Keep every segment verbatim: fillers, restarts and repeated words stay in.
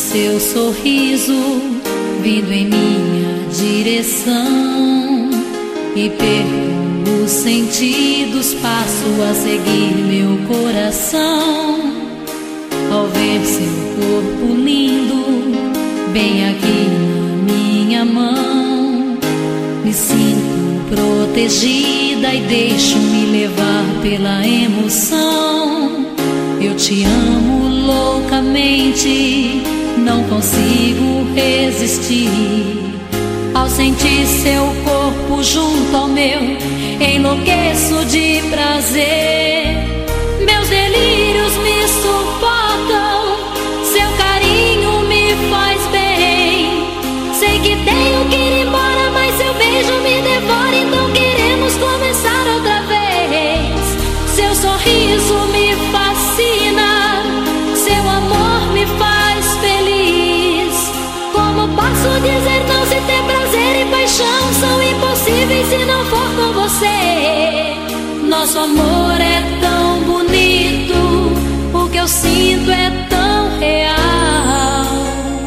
seu sorriso vindo em minha direção, e perco os sentidos, passo a seguir meu coração. Ao ver seu corpo lindo bem aqui na minha mão, me sinto protegida e deixo-me levar pela emoção. Eu te amo loucamente, não consigo resistir. Ao sentir seu corpo junto ao meu, enlouqueço de prazer. Meus delírios me sufocam, seu carinho me faz bem. Sei que tenho que ir embora, mas seu beijo me devora, então queremos começar outra vez. Seu sorriso me fascina, seu amor me faz feliz. Como posso dizer não se ter prazer e paixão são impossíveis se não for com você? Nosso amor é tão bonito, o que eu sinto é tão real.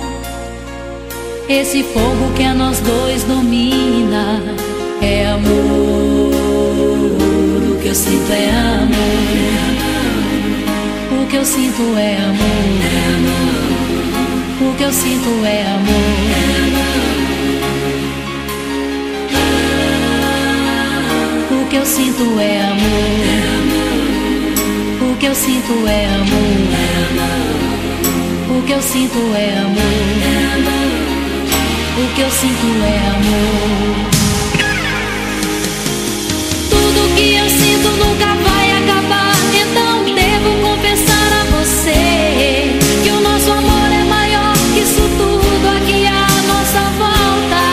Esse fogo que a nós dois domina é amor. O que eu sinto é amor. O que eu sinto é amor. O que eu sinto é amor. O que eu sinto é amor. O que eu sinto é amor. O que eu sinto é amor. O que eu sinto é amor. Tudo que eu sinto nunca vai acabar, então devo confessar a você que o nosso amor é maior que isso tudo aqui à nossa volta.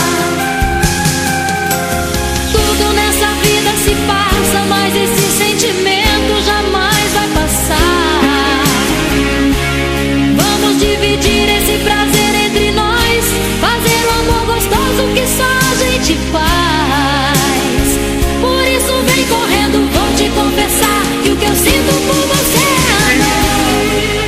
Tudo nessa vida se passa, mas esse sentimento jamais vai passar. Vamos dividir esse prazer entre nós, fazer o amor gostoso que só a gente faz. Por isso vem correndo, vou te confessar que o que eu sinto por você é amor.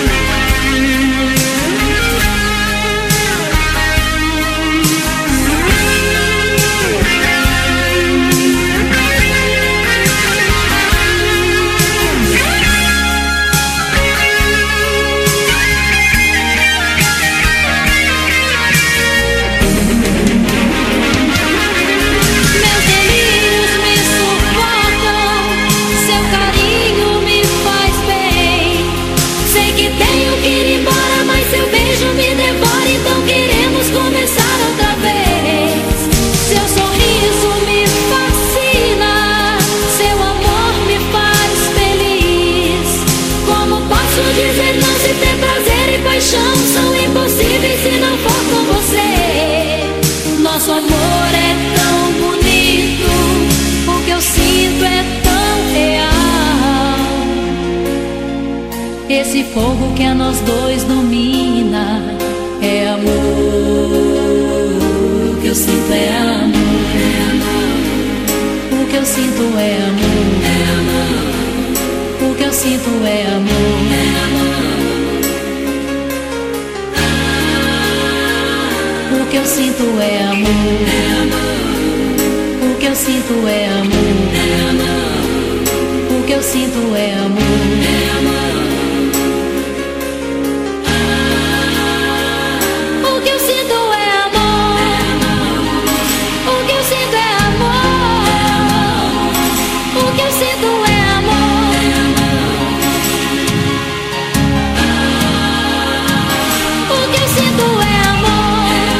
Meus delírios me sufocam, seu carinho me faz bem. Sei que tenho que ir embora, mas seu beijo me devora, então queremos começar outra vez. Seu sorriso me fascina, seu amor me faz feliz. Como posso dizer não se ter prazer e paixão são impossíveis se não for com você? Nosso amor é tão bonito, o que eu sinto é tão real. Esse fogo que a nós dois domina é amor. O que eu sinto é amor. O que eu sinto é amor. O que eu sinto é amor. O que eu sinto é amor. O que eu sinto é amor. O que eu sinto é amor. O que eu sinto é amor. O que eu sinto é amor. O que eu sinto é amor. O que eu sinto é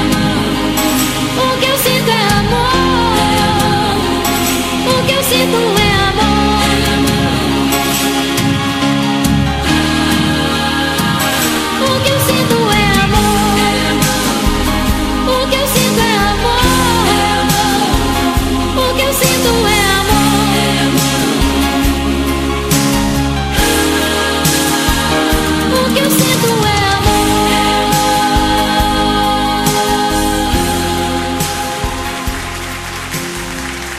amor. O que eu sinto é amor. O que eu sinto é